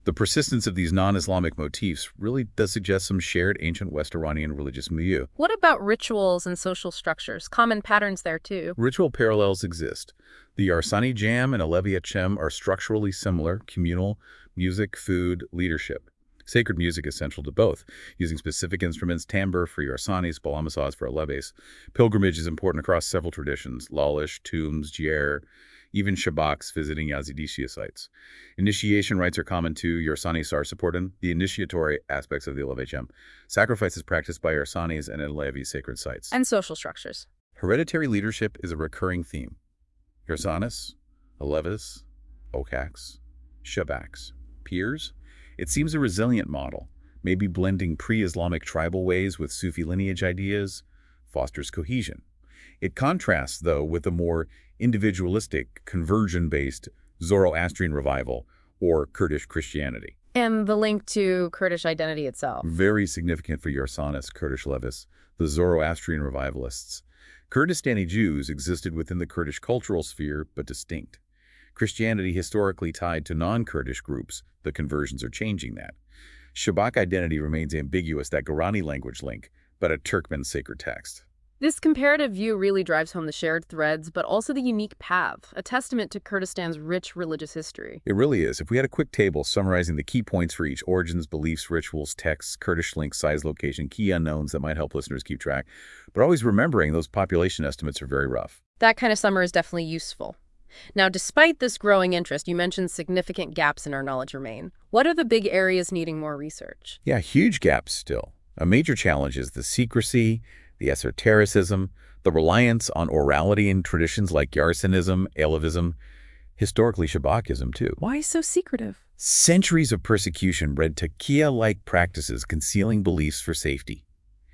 The persistence of these non-Islamic motifs really does suggest some shared ancient West Iranian religious milieu. What about rituals and social structures? Common patterns there, too. Ritual parallels exist. The Yarsani Jam and Alevi Chem are structurally similar: communal, music, food, leadership. Sacred music is central to both, using specific instruments: timbre for Yarsanis, balamisas for Alevis. Pilgrimage is important across several traditions: Lalish, tombs, Jier, even Shabaks visiting Yazidi Shia sites. Initiation rites are common too. Yarsanis are supported the initiatory aspects of the Alevi Chem. Sacrifice is practiced by Yarsanis and Alevi sacred sites. And social structures. Hereditary leadership is a recurring theme. Yarsanis, Alevis, Okaks, Shabaks, peers. It seems a resilient model, maybe blending pre-Islamic tribal ways with Sufi lineage ideas, fosters cohesion. It contrasts, though, with the more individualistic, conversion-based Zoroastrian revival or Kurdish Christianity. And the link to Kurdish identity itself. Very significant for Yarsanis, Kurdish Levis, the Zoroastrian revivalists. Kurdistani Jews existed within the Kurdish cultural sphere, but distinct. Christianity historically tied to non-Kurdish groups, the conversions are changing that. Shabak identity remains ambiguous, that Gorani language link, but a Turkmen sacred text. This comparative view really drives home the shared threads, but also the unique path, a testament to Kurdistan's rich religious history. It really is. If we had a quick table summarizing the key points for each: origins, beliefs, rituals, texts, Kurdish links, size, location, key unknowns that might help listeners keep track, but always remembering those population estimates are very rough. That kind of summary is definitely useful. Now, despite this growing interest, you mentioned significant gaps in our knowledge remain. What are the big areas needing more research? Yeah, huge gaps still. A major challenge is the secrecy, the esotericism, the reliance on orality in traditions like Yarsanism, Alevism, historically Shabakism too. Why so secretive? Centuries of persecution bred taqiyya-like practices concealing beliefs for safety.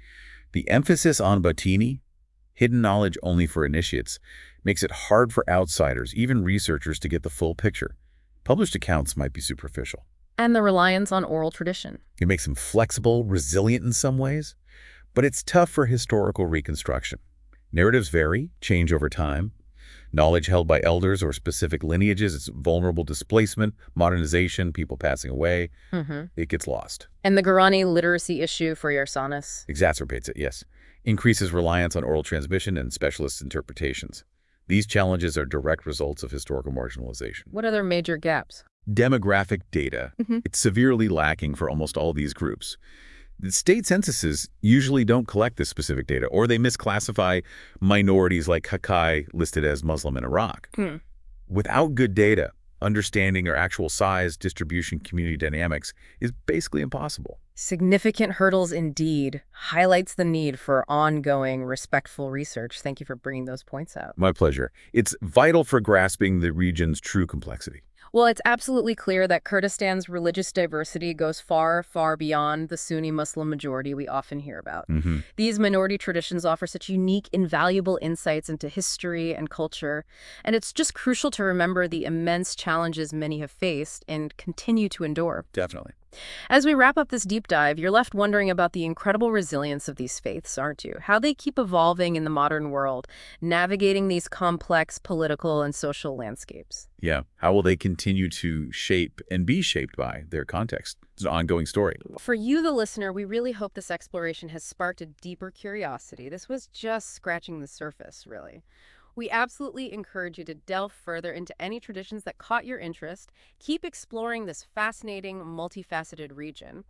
The emphasis on batini, hidden knowledge only for initiates, makes it hard for outsiders, even researchers, to get the full picture. Published accounts might be superficial. And the reliance on oral tradition. It makes them flexible, resilient in some ways, but it's tough for historical reconstruction. Narratives vary, change over time. Knowledge held by elders or specific lineages is vulnerable to displacement, modernization, people passing away. Mm-hmm. It gets lost. And the Gorani literacy issue for Yarsanis? Exacerbates it, yes. Increases reliance on oral transmission and specialist interpretations. These challenges are direct results of historical marginalization. What other major gaps? Demographic data. Mm-hmm. It's severely lacking for almost all these groups. The state censuses usually don't collect this specific data, or they misclassify minorities like Hakai listed as Muslim in Iraq. Hmm. Without good data, understanding their actual size, distribution, community dynamics is basically impossible. Significant hurdles indeed. Highlights the need for ongoing, respectful research. Thank you for bringing those points out. My pleasure. It's vital for grasping the region's true complexity. Well, it's absolutely clear that Kurdistan's religious diversity goes far, far beyond the Sunni Muslim majority we often hear about. Mm-hmm. These minority traditions offer such unique, invaluable insights into history and culture, and it's just crucial to remember the immense challenges many have faced and continue to endure. Definitely. As we wrap up this deep dive, you're left wondering about the incredible resilience of these faiths, aren't you? How they keep evolving in the modern world, navigating these complex political and social landscapes. Yeah. How will they continue to shape and be shaped by their context? It's an ongoing story. For you, the listener, we really hope this exploration has sparked a deeper curiosity. This was just scratching the surface, really. We absolutely encourage you to delve further into any traditions that caught your interest. Keep exploring this fascinating, multifaceted region.